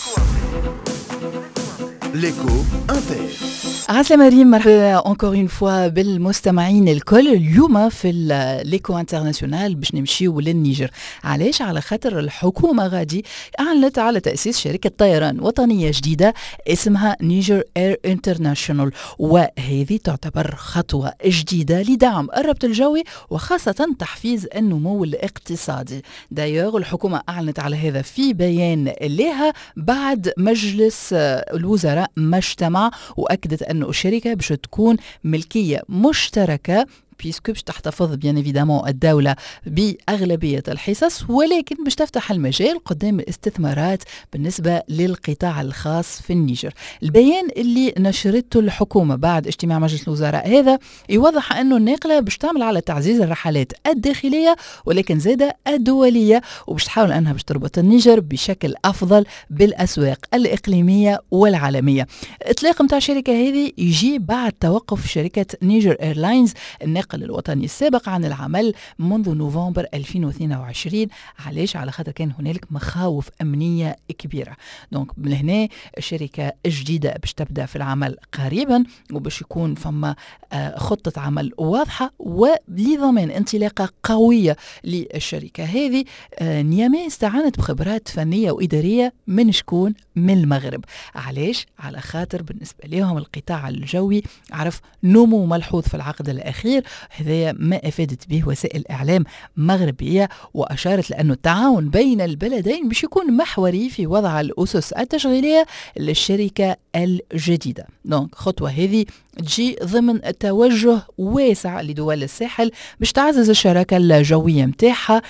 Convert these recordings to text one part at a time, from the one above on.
L'écho inter. عسلامة مريم، مرحبا encore une fois بالمستمعين الكل. اليوم في ليكو انترناسيونال باش نمشيو للنيجر. علاش؟ على خاطر الحكومة غادي أعلنت على تأسيس شركة طيران وطنية جديدة اسمها نيجر اير انترناشونال، وهذه تعتبر خطوة جديدة لدعم الربط الجوي وخاصة تحفيز النمو الاقتصادي. دايوغ الحكومة أعلنت على هذا في بيان لها بعد مجلس الوزراء ما اجتمع، وأكدت أن الشركة باش تكون ملكية مشتركة بيسكو باش تحتفظ بيان ايفيدامون الدولة بأغلبية الحصص، ولكن باش تفتح المجال قدام الاستثمارات بالنسبة للقطاع الخاص في النيجر. البيان اللي نشرته الحكومة بعد اجتماع مجلس الوزراء هذا يوضح أنه الناقلة باش تعمل على تعزيز الرحلات الداخلية ولكن زادة الدولية، وباش تحاول أنها باش تربط النيجر بشكل أفضل بالأسواق الإقليمية والعالمية. إطلاق متاع الشركة هذه يجي بعد توقف شركة نيجر ايرلاينز الناقل الوطني السابق عن العمل منذ نوفمبر 2022. علاش؟ على خاطر كان هنالك مخاوف أمنية كبيرة. دونك من هنا الشركة الجديدة باش تبدأ في العمل قريبا، وباش يكون فما خطة عمل واضحة ولضمان انطلاقة قوية للشركة هذه. نيامي استعانت بخبرات فنية وإدارية من شكون؟ من المغرب. علاش؟ على خاطر بالنسبة لهم القطاع الجوي عرف نمو ملحوظ في العقد الأخير. هذا ما أفادت به وسائل إعلام مغربية، وأشارت لأنه التعاون بين البلدين باش يكون محوري في وضع الأسس التشغيلية للشركة الجديدة. دونك خطوة هذه تجي ضمن توجه واسع لدول الساحل باش تعزز الشراكة الجوية متاعها.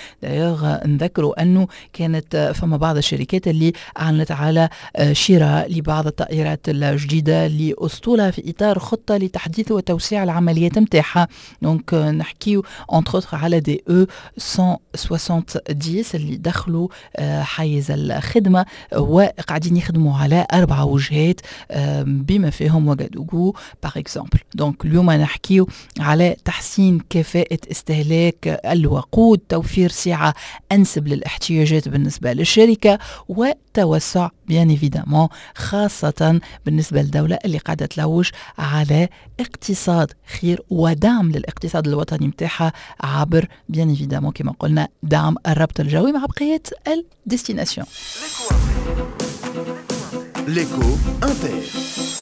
نذكروا أنه كانت فما بعض الشركات اللي أعلنت على شراء لبعض الطائرات الجديدة لأسطولة في إطار خطة لتحديث وتوسيع العمليات متاعها. دونك نحكيو entre autres على دي او 170 اللي دخلوا حيز الخدمة وقاعدين يخدموا على 4 وجهات بما فيهم وغادوغو باغ اكزومبل. دونك اليوم نحكيو على تحسين كفاءة استهلاك الوقود، توفير سعة أنسب للاحتياجات بالنسبة للشركة، وتوسع بيان ايفيدامون خاصة بالنسبة للدولة اللي قاعدة تلوج على اقتصاد خير ودعم للاقتصاد الوطني متاعها عبر بيان ايفيدامون كما قلنا دعم الربط الجوي مع بقية الديستيناسيون. L'écho inter.